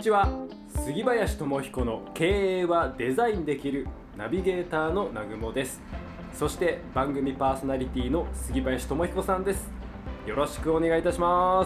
ちは。杉林智彦の経営はデザインできるナビゲーターの南雲です。そして番組パーソナリティの杉林智彦さんです。よろしくお願いいたします。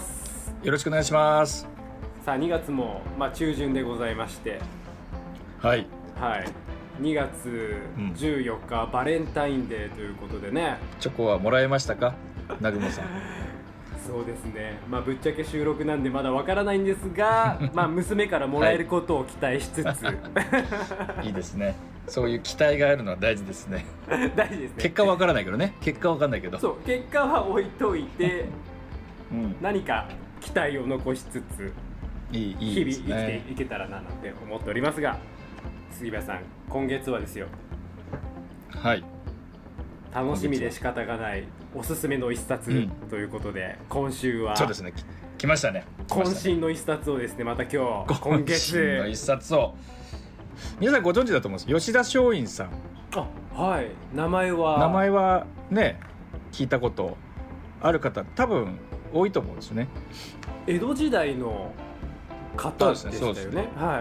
よろしくお願いします。 さあ2月も中旬でございまして、 はい 2月14日、バレンタインデーということでね。 チョコはもらえましたか、南雲さん。 そうですね、ぶっちゃけ収録なんでまだわからないんですが娘からもらえることを期待しつつ、 いいですね。そういう期待があるのは大事ですね。 大事ですね。 結果はわからないけどね。結果はわかんないけど、 そう、結果は置いといて、何か期待を残しつついい日ですね、 々生きていけたらななんて思っておりますが、杉林さん、今月はですよ、 はい、 楽しみで仕方がないおすすめの一冊ということで、今週はそうですね、来ましたね。 渾身の一冊をですね、また今月渾身の一冊を皆さんご存知だと思うんです。吉田松陰さん。 はい、名前はね、聞いたことある方多分多いと思うんですね。 江戸時代の方でしたよね。はい、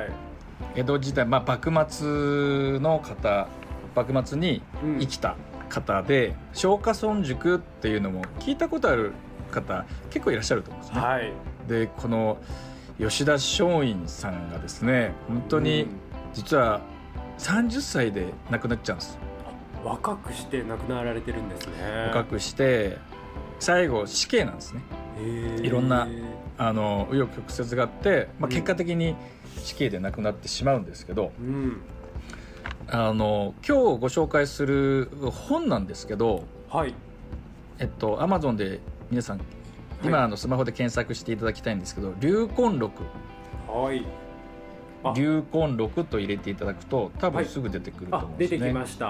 江戸時代、幕末の方、幕末に生きた方で、松下村塾っていうのも聞いたことある方結構いらっしゃると思うんですね。 はい、 でこの吉田松陰さんがですね、本当に実は30歳で亡くなっちゃうんです。 若くして亡くなられてるんですね。 若くして最後死刑なんですね。いろんな紆余曲折があって、結果的に死刑で亡くなってしまうんですけど、今日ご紹介する本なんですけど、 はい、 Amazon で皆さん今スマホで検索していただきたいんですけど、流魂録、流魂録と入れていただくと多分すぐ出てくると思うんですね。 出てきました。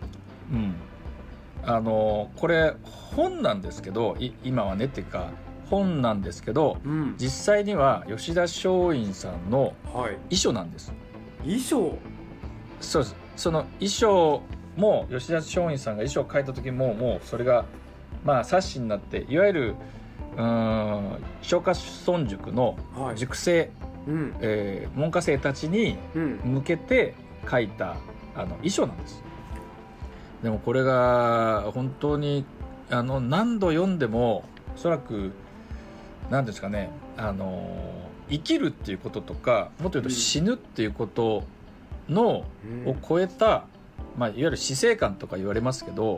これ本なんですけど、今はねっていうか本なんですけど、実際には吉田松陰さんの遺書なんです。 遺書？ そうです。その遺書も吉田松陰さんが遺書を書いた時もうそれが冊子になって、いわゆる松下村塾の塾生、門下生たちに向けて書いた遺書なんです。でもこれが本当に何度読んでも、おそらく何ですかね、生きるっていうこととか、もっと言うと死ぬっていうことを超えた、いわゆる死生観とか言われますけど、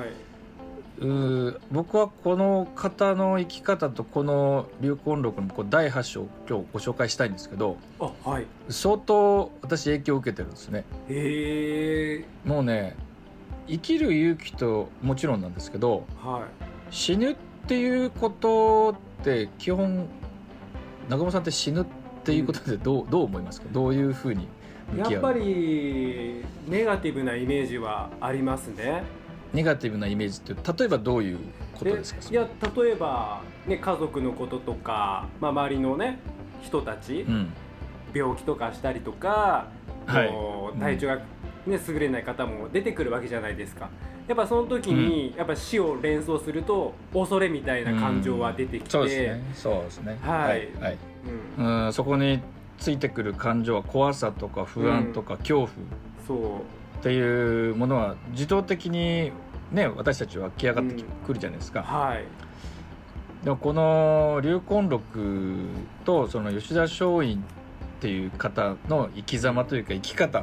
僕はこの方の生き方とこの流魂録の第8章を今日ご紹介したいんですけど、相当私影響を受けてるんですね。もうね、生きる勇気ともちろんなんですけど、死ぬっていうことって基本、南雲さんって死ぬっていうことでどう思いますか？どういうふうに向き合う？ やっぱりネガティブなイメージはありますね。 ネガティブなイメージって例えばどういうことですか？ 例えば、家族のこととか、周りの人たち、病気とかしたりとか、体調が優れない方も出てくるわけじゃないですか。やっぱその時に、やっぱ死を連想すると恐れみたいな感情は出てきて、 そうですね、そこについてくる感情は怖さとか不安とか恐怖っていうものは自動的に私たちは湧き上がってくるじゃないですか。でもこの流魂録とその吉田松陰っていう方の生き様というか生き方、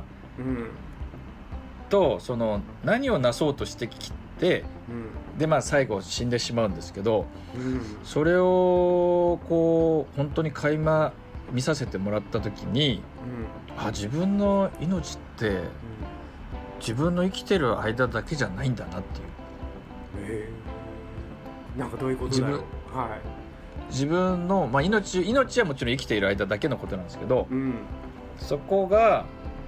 とその何をなそうとしてきて、で最後死んでしまうんですけど、それを本当に垣間見させてもらった時に、自分の命って、自分の生きてる間だけじゃないんだなっていう。 なんかどういうことだろう。 自分の、命はもちろん生きている間だけのことなんですけど、そこが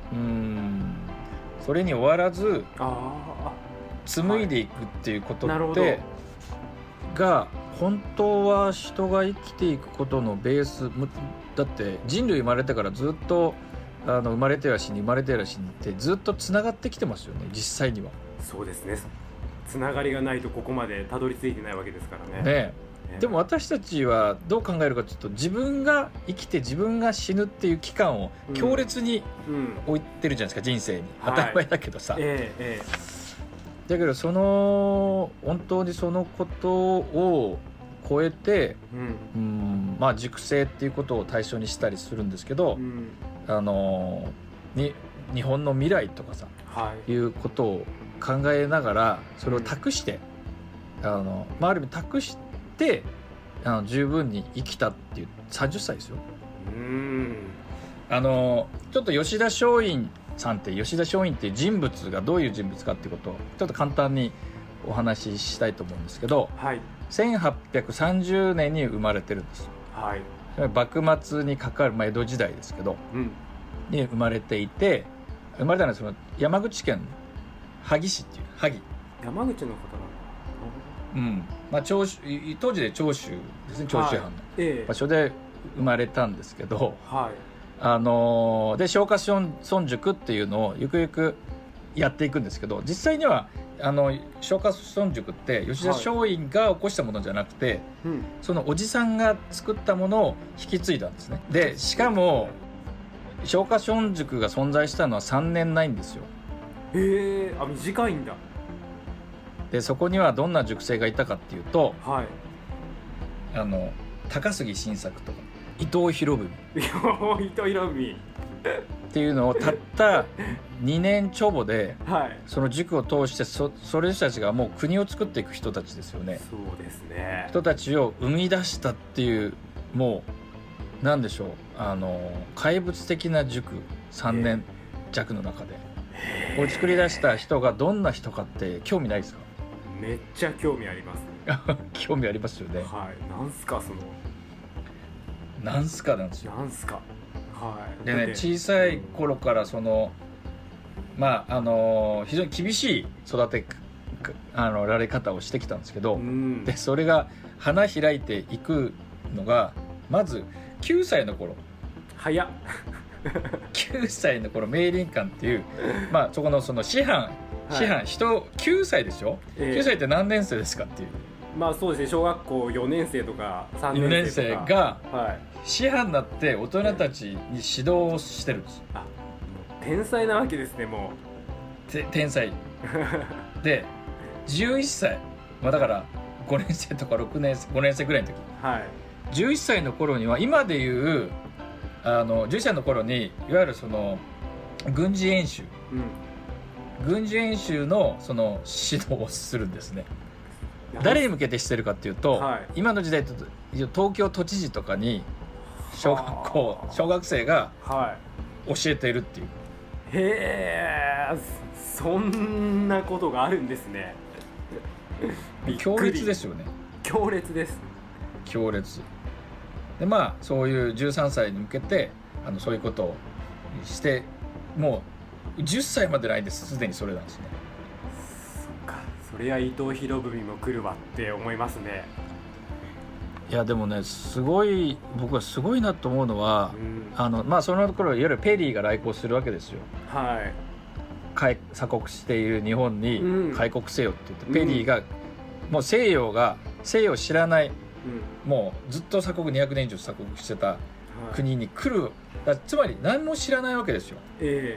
それに終わらず紡いでいくっていうことって、が本当は人が生きていくことのベースだって、人類生まれてからずっと生まれては死に生まれては死にってずっとつながってきてますよね、実際には。 そうですね。つながりがないとここまでたどり着いてないわけですからね。 でも私たちはどう考えるかというと、自分が生きて自分が死ぬっていう期間を強烈に置いてるじゃないですか、人生に。当たり前だけどさ、だけど本当にそのことを超えて、まあ熟成っていうことを対象にしたりするんですけど、日本の未来とかさ、いうことを考えながらそれを託して、ある意味託して十分に生きたっていう30歳ですよ。ちょっと吉田松陰さんっていう人物がどういう人物かっていうことをちょっと簡単にお話ししたいと思うんですけど、1830年に生まれてるんです。幕末にかかる、江戸時代ですけど、に生まれていて、生まれたのはその山口県萩市っていう萩。 山口の方なの？当時で長州ですね、長州藩の場所で生まれたんですけど、で松下村塾っていうのをゆくゆくやっていくんですけど、実際には松下村塾って吉田松陰が起こしたものじゃなくて、そのおじさんが作ったものを引き継いだんですね。でしかも松下村塾が存在したのは3年ないんですよ。 短いんだ。 でそこにはどんな塾生がいたかっていうと、高杉晋作とか伊藤博文っていうのをたった2年ちょぼで、その塾を通してそれたちがもう国を作っていく人たちですよね。 そうですね。 人たちを生み出したっていう、もうなんでしょう、怪物的な塾3年弱の中でを作り出した人がどんな人かって興味ないですか？ めっちゃ興味あります興味ありますよね。 なんすかなんすかなんですよ。でね、小さい頃から非常に厳しい育てられ方をしてきたんですけど、でそれが花開いていくのがまず9歳の頃早っ 9歳の頃明倫館っていう、そこの師範9歳でしょ、9歳って何年生ですかっていう。 そうですね、小学校4年生とか3年生とか 4年生が師範になって大人たちに指導をしてるんです。 天才なわけですね。もう天才で11歳、だから5年生とか5年生ぐらいの時、11歳の頃には今でいう11歳の頃にいわゆるその軍事演習のその指導をするんですね。誰に向けてしてるかっていうと、今の時代と東京都知事とかに小学生が教えているっていう。 そんなことがあるんですね。 強烈ですよね。 強烈でそういう13歳に向けてそういうことをして、もう10歳までないんです。すでにそれなんですね。 それは伊藤博文も来るわって思いますね。 いやでもね、僕はすごいなと思うのは、その頃いわゆるペリーが来航するわけですよ。鎖国している日本に開国せよって言って、ペリーがもう西洋を知らない、もうずっと鎖国200年以上鎖国してた国に来る、つまり何も知らないわけですよ。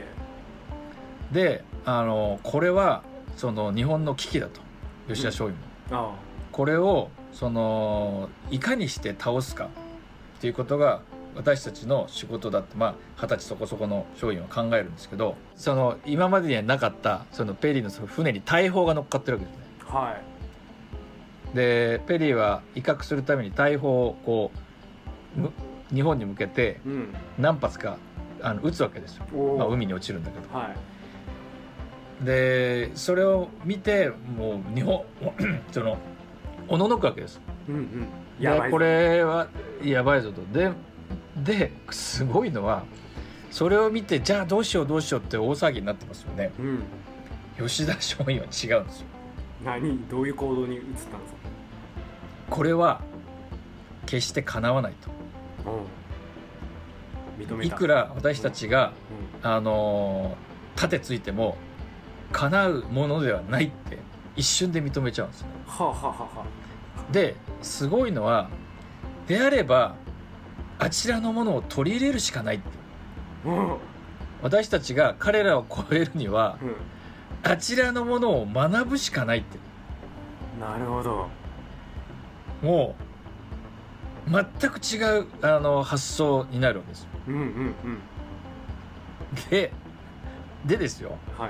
でこれはその日本の危機だと、吉田松陰も、これをいかにして倒すかっていうことが私たちの仕事だって、20歳そこそこの松陰は考えるんですけど、今までにはなかったそのペリーの船に大砲が乗っかってるわけですね。でペリーは威嚇するために大砲をこう日本に向けて何発か撃つわけですよ。海に落ちるんだけど、でそれを見てもう日本おののくわけです。これはやばいぞと。ですごいのは、それを見てじゃあどうしようって大騒ぎになってますよね。吉田松陰は違うんですよ。 どういう行動に移ったんですか？ これは決してかなわないと。 認めた。 いくら私たちが盾ついても叶うものではないって一瞬で認めちゃうんですよね。 ですごいのは、であればあちらのものを取り入れるしかないって、私たちが彼らを超えるには、あちらのものを学ぶしかないって。 なるほど。 もう全く違う発想になるわけですよ。でですよ、はい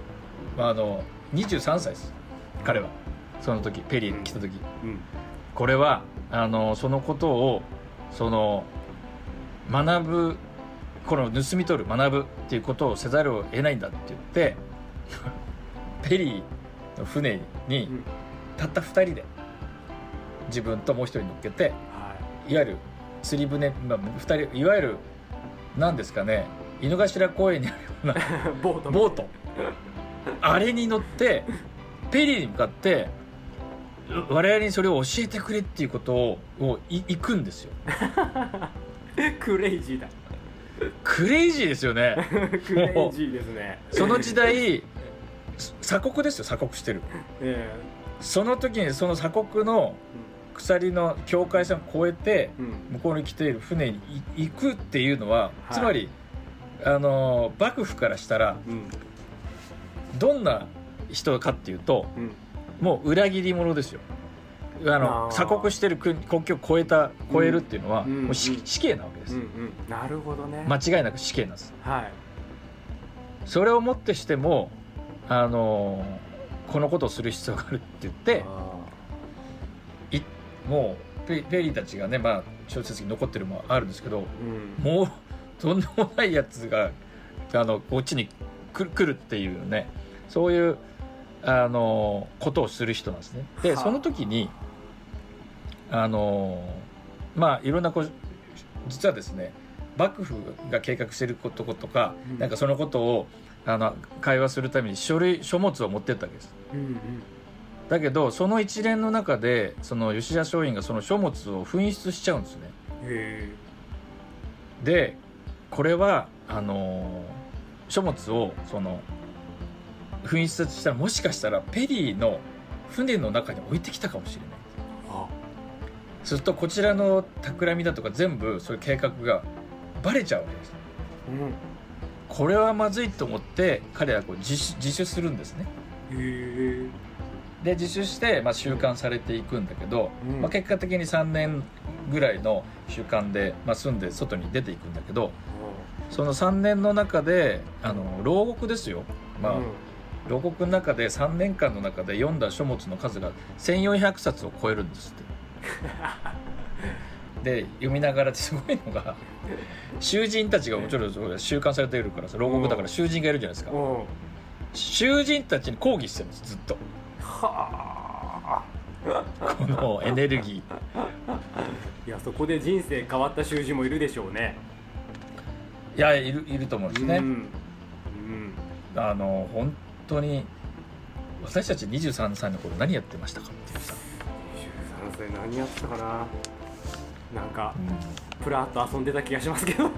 、23歳です、彼は。その時ペリー来た時、これはそのことを学ぶ、この盗み取る、学ぶっていうことをせざるを得ないんだって言ってペリーの船にたった2人で自分ともう1人乗っけて、いわゆる釣り船、2人、いわゆる何ですかね、井の頭公園にあるようなボートあれに乗ってペリーに向かって我々にそれを教えてくれっていうことを行くんですよ。 クレイジーだ。 クレイジーですよね。 クレイジーですね。 その時代鎖国ですよ、鎖国してる、その時にその鎖国の鎖の境界線を越えて向こうに来ている船に行くっていうのは、つまり幕府からしたらどんな人かっていうと、もう裏切り者ですよ。鎖国してる国境を越えるっていうのはもう死刑なわけです。 なるほどね。 間違いなく死刑なんです、 はい、 それをもってしてもこのことをする必要があるって言ってもうペリーたちがね、小説に残ってるもあるんですけど、もうとんでもないやつがこっちに来るっていうね、そういうことをする人なんですね。でその時にいろんな実はですね、幕府が計画していることとか、なんかそのことを会話するために書物を持ってったわけです、だけどその一連の中でその吉田松陰がその書物を紛失しちゃうんですね。でこれは書物を紛失したら、もしかしたらペリーの船の中に置いてきたかもしれない。するとこちらの企みだとか全部そういう計画がバレちゃうわけです、これはまずいと思って彼は自首するんですね。で自首して、収監されていくんだけど、結果的に3年ぐらいの収監で、住んで外に出ていくんだけど、その3年の中で牢獄ですよ、牢獄の中で3年間の中で読んだ書物の数が1400冊を超えるんですってで読みながらすごいのが、囚人たちがもちろん収監されているから牢獄だから囚人がいるじゃないですか。囚人たちに抗議してるんです、ずっと。このエネルギーいや、そこで人生変わった囚人もいるでしょうね。 いや、いると思うんですね。本当に私たち23歳の頃何やってましたかっていうさ。 23歳何やってたかな。なんか、プラッと遊んでた気がしますけど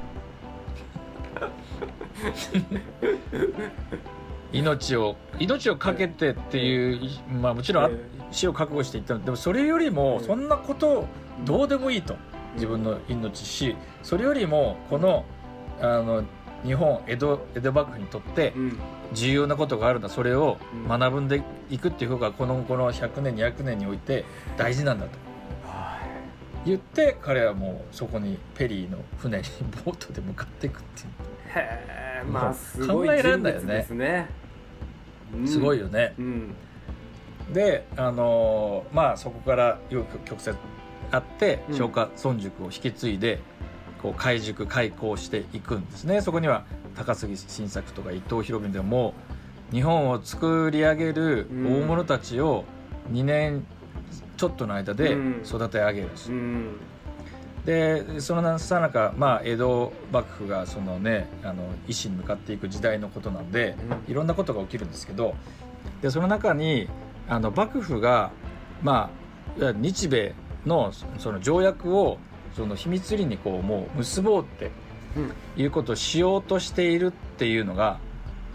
命をかけてっていう、もちろん死を覚悟していったのでも、それよりもそんなことどうでもいいと、自分の命、死、それよりもこの日本江戸幕府にとって重要なことがあるんだ、それを学んでいくっていう方がこの100年200年において大事なんだと言って、彼はもうそこにペリーの船にボートで向かっていくっていう。 へー、すごい人物ですね。 すごいよね、でそこから曲折あって松下村塾を引き継いで開校していくんですね。そこには高杉晋作とか伊藤博文でも日本を作り上げる大物たちを2年ちょっとの間で育て上げるんです、でそのさなか、江戸幕府が維新に向かっていく時代のことなんで、いろんなことが起きるんですけど、でその中に幕府が、日米のその条約をその秘密裏にもう結ぼうっていうことをしようとしているっていうのが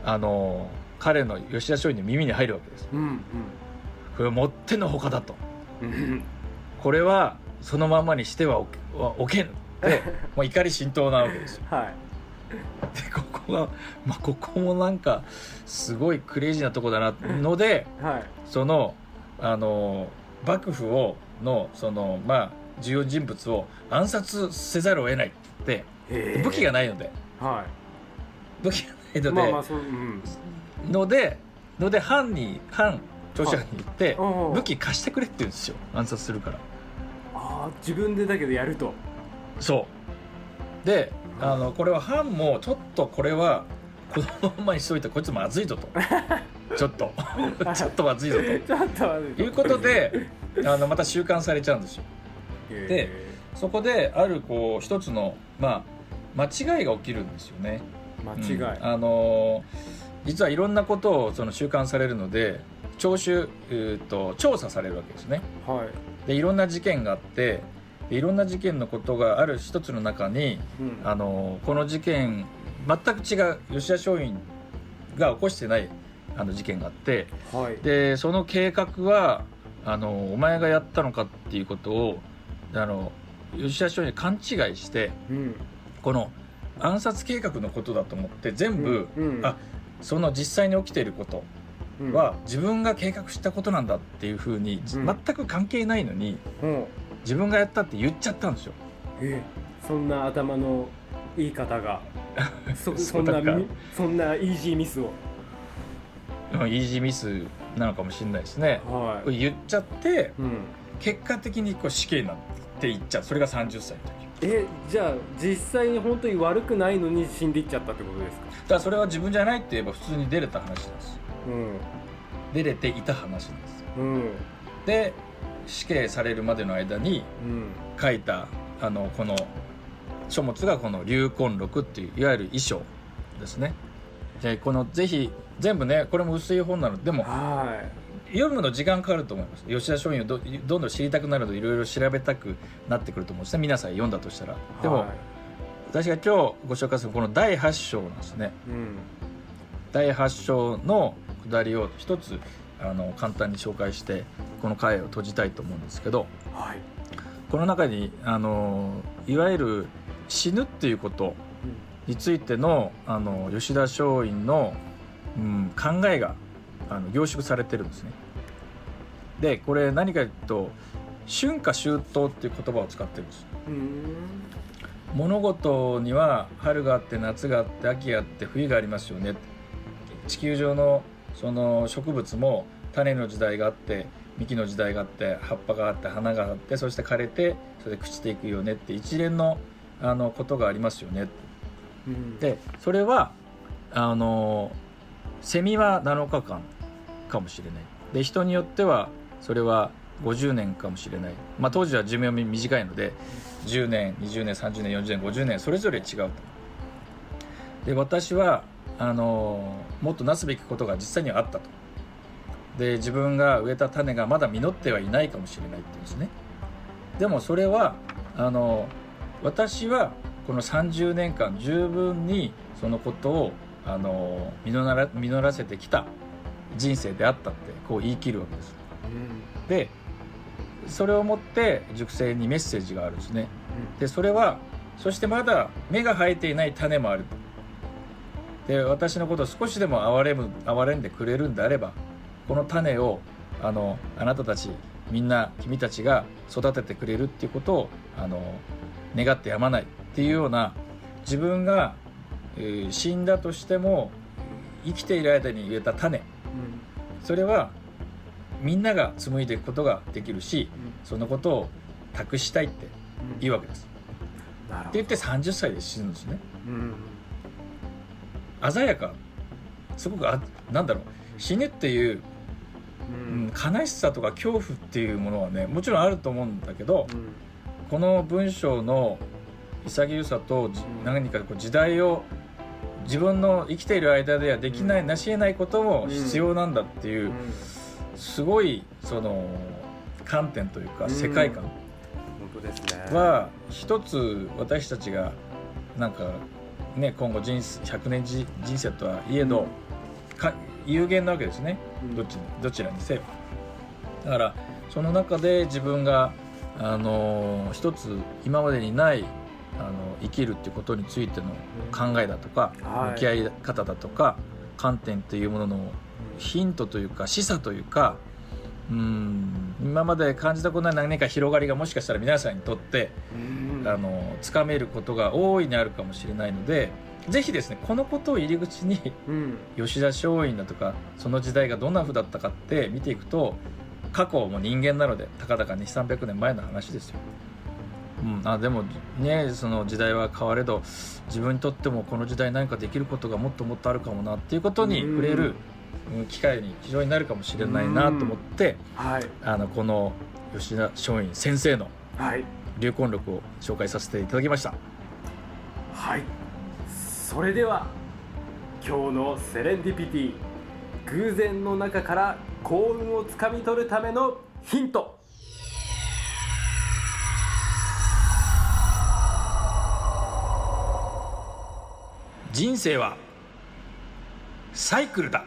彼の吉田松陰の耳に入るわけです、これもってのほかだと。 これはそのままにしてはおけぬってもう怒り心頭なわけですよ。 はい、 でここが、ここもなんかすごいクレイジーなとこだなので、 はい、 その幕府のその重要人物を暗殺せざるを得ないって言って武器がないので、 はい、 武器がないので、ので反長州藩に言って武器貸してくれって言うんですよ、暗殺するから。 自分でだけどやると。 そうでこれは藩もちょっとこれはこのままにしといてこいつまずいぞとちょっとまずいぞということでまた収監されちゃうんですよ。でそこである一つの間違いが起きるんですよね。 間違い、 実はいろんなことをその収監されるので調査されるわけですね。 はい、 でいろんな事件があっていろんな事件のことがある一つの中に、この事件全く違う吉田松陰が起こしてない事件があって、 はい、 でその計画はお前がやったのかっていうことを吉田松陰勘違いして、この暗殺計画のことだと思って全部、その実際に起きていることは自分が計画したことなんだっていうふうに、全く関係ないのに、自分がやったって言っちゃったんですよ。 そんな頭のいい方がそんなイージーミスをイージーミスなのかもしれないですね。はい、言っちゃって、結果的に死刑になっていっちゃう。それが30歳の時。 じゃあ実際に本当に悪くないのに死んでいっちゃったってことですか？ だからそれは自分じゃないって言えば普通に出れた話です、出れていた話です、で死刑されるまでの間に書いたこの書物がこの流魂録っていういわゆる遺書ですね。でこのぜひ全部ねこれも薄い本なので、でも読むの時間かかると思います。吉田松陰をどんどん知りたくなるといろいろ調べたくなってくると思うんですね、皆さん読んだとしたら。でも、私が今日ご紹介するこの第8章なんですね、第8章の下りを一つ簡単に紹介してこの回を閉じたいと思うんですけど、この中にいわゆる死ぬっていうことについての吉田松陰の、考えが凝縮されてるんですね。でこれ何かというと春夏秋冬っていう言葉を使ってるんです。物事には春があって夏があって秋があって冬がありますよね。地球上のその植物も種の時代があって幹の時代があって葉っぱがあって花があってそして枯れてそれで朽ちていくよねって一連のことがありますよね。でそれはセミは7日間かもしれない。で人によってはそれは50年かもしれない。当時は寿命短いので10年20年30年40年50年それぞれ違うと。で私はもっとなすべきことが実際にはあったと。で自分が植えた種がまだ実ってはいないかもしれないっていうんですね。でもそれは私はこの30年間十分にそのことを実らせてきた人生であったってこう言い切るわけです、でそれをもって塾生にメッセージがあるんですね、でそれはそしてまだ芽が生えていない種もある。で私のことを少しでも憐れんでくれるんであればこの種をあなたたちみんな君たちが育ててくれるっていうことを願ってやまないっていうような自分が、死んだとしても生きている間に植えた種、それはみんなが紡いでいくことができるし、そのことを託したいって言うわけです、って言って30歳で死ぬんですね、鮮やかすごくなんだろう死ぬっていう、悲しさとか恐怖っていうものはねもちろんあると思うんだけど、この文章の潔さと何かこう時代を自分の生きている間ではできない、成し得ないことも必要なんだっていう、すごいその観点というか世界観は一つ私たちがなんかね今後100年人生とはいえど有限なわけですね、どちらにせよ。だからその中で自分が一つ今までにない生きるっていうことについての考えだとか、向き合い方だとか観点というもののヒントというか示唆というか、今まで感じたことない何か広がりがもしかしたら皆さんにとってつかめることが大いにあるかもしれないので、ぜひですねこのことを入り口に、吉田松陰だとかその時代がどんな風だったかって見ていくと、過去も人間なのでたかだか 200-300 年前の話ですよ。でもね、その時代は変われど自分にとってもこの時代何かできることがもっともっとあるかもなっていうことに触れる機会に非常になるかもしれないなと思って、この吉田松陰先生の流魂録を紹介させていただきました。 はい、それでは今日のセレンディピティ、偶然の中から幸運をつかみ取るためのヒント。 人生はサイクルだ。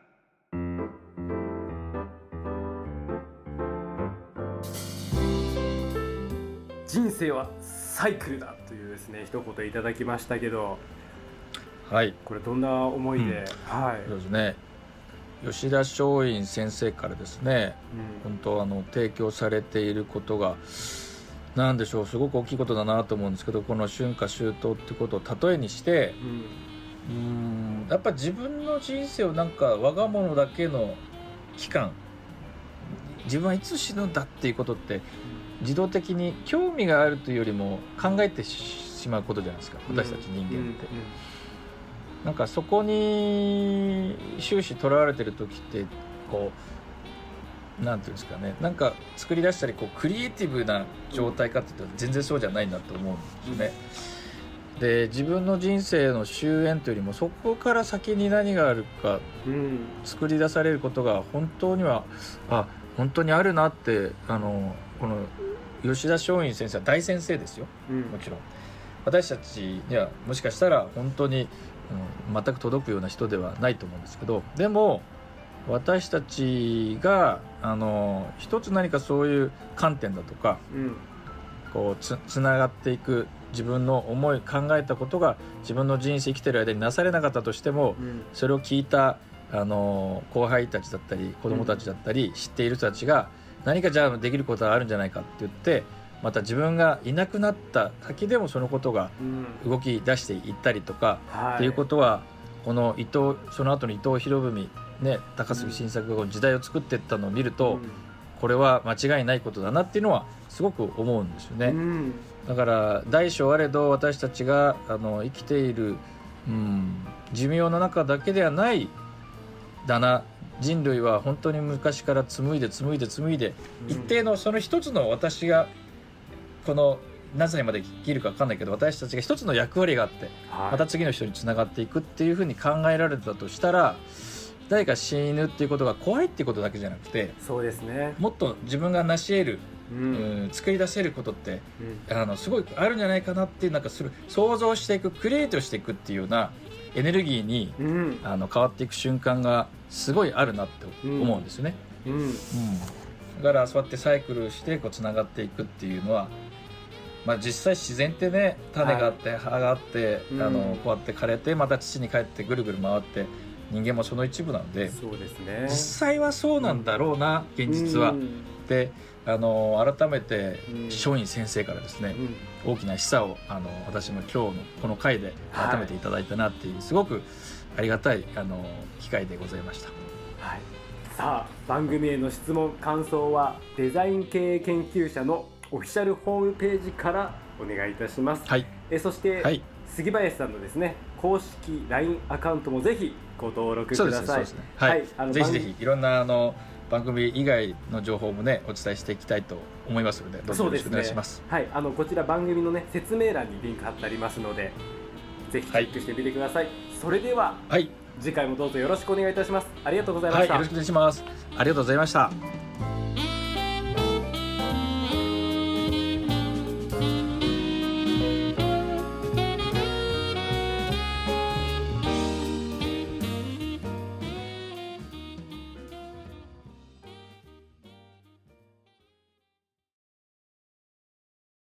人生はサイクルだというですね一言いただきましたけど、 はい、 これどんな思いで、 そうですね、吉田松陰先生からですね、本当提供されていることがなんでしょう、すごく大きいことだなと思うんですけど、この春夏秋冬ってことを例えにして、やっぱ自分の人生をなんか我が物だけの期間、自分はいつ死ぬんだっていうことって自動的に興味があるというよりも考えてしまうことじゃないですか、私たち人間って。なんかそこに終始とらわれてる時ってこうなんていうんですかね、なんか作り出したりクリエイティブな状態かって言ったら全然そうじゃないんだと思うんですよね。で、自分の人生の終焉というよりもそこから先に何があるか作り出されることが本当には本当にあるなって、この吉田松陰先生は大先生ですよ、もちろん私たちにはもしかしたら本当に、全く届くような人ではないと思うんですけど、でも私たちが一つ何かそういう観点だとか、つながっていく自分の思い考えたことが自分の人生生きてる間になされなかったとしても、それを聞いた後輩たちだったり子供たちだったり、知っている人たちが何かじゃあできることがあるんじゃないかって言って、また自分がいなくなった先でもそのことが動き出していったりとか、っていうことはこのその後の伊藤博文、高杉晋作が時代を作っていったのを見ると、これは間違いないことだなっていうのはすごく思うんですよね。だから大小あれど私たちが生きている、寿命の中だけではないだな、人類は本当に昔から紡いで一定のその一つの私がこの何歳まで生きるか分かんないけど、私たちが一つの役割があって、また次の人につながっていくっていうふうに考えられたとしたら、誰か死ぬっていうことが怖いっていうことだけじゃなくて、 そうですね、 もっと自分が成し得る、作り出せることって、すごいあるんじゃないかなっていう、なんか想像していく、クリエイトしていくっていうようなエネルギーに、変わっていく瞬間がすごいあるなって思うんですよね。だからそうやってサイクルしてつながっていくっていうのは、実際自然ってね、種があって葉があって、こうやって枯れてまた土に帰ってぐるぐる回って、人間もその一部なので、 そうですね、 実際はそうなんだろうな、現実は。で改めて松陰先生からですね、大きな示唆を私も今日のこの回で改めていただいたなっていう、すごくありがたい機会でございました。 さあ、番組への質問感想はデザイン経営研究者のオフィシャルホームページからお願いいたします。そして、杉林さんのですね公式 LINE アカウントもぜひご登録ください。 ぜひぜひいろんな番組以外の情報もねお伝えしていきたいと思いますので、どうぞよろしくお願いします。 こちら番組のね説明欄にリンク貼ってありますので、ぜひチェックしてみてください。それでは、次回もどうぞよろしくお願いいたします。ありがとうございました。 よろしくお願いします。ありがとうございました。